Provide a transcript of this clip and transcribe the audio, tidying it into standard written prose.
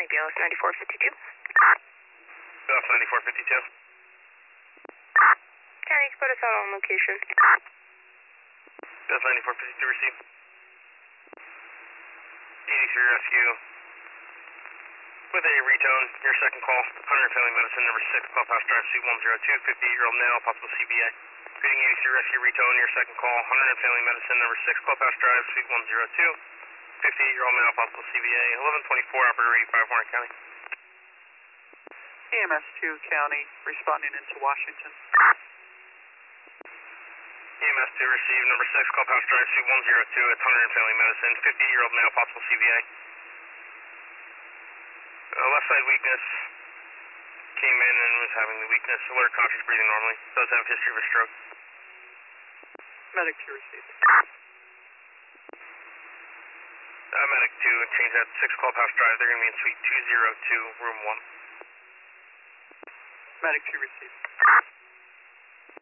BLS 9452. BLS 9452. County, put us out on location. BLS 9452 received. 83 rescue. With a retone, your second call, 100 Family Medicine, number 6, Clubhouse Drive, Suite 102, 58-year-old male, possible CVA. Greeting 83 rescue retone, your second call, 100 Family Medicine, number 6, Clubhouse Drive, Suite 102, 58-year-old male, possible CVA, 1124, operator 85, Warren County. EMS 2 County, responding into Washington. EMS 2 received, number 6, Clubhouse Drive, Suite 102, it's 100 Family Medicine, 58-year-old male, possible CVA. Left side weakness, came in and was having the weakness, alert, conscious, breathing normally, does have history of a stroke. Medic 2 received. Medic 2, change that 6 Clubhouse Drive, they're going to be in Suite 202, room 1. Medic 2 received.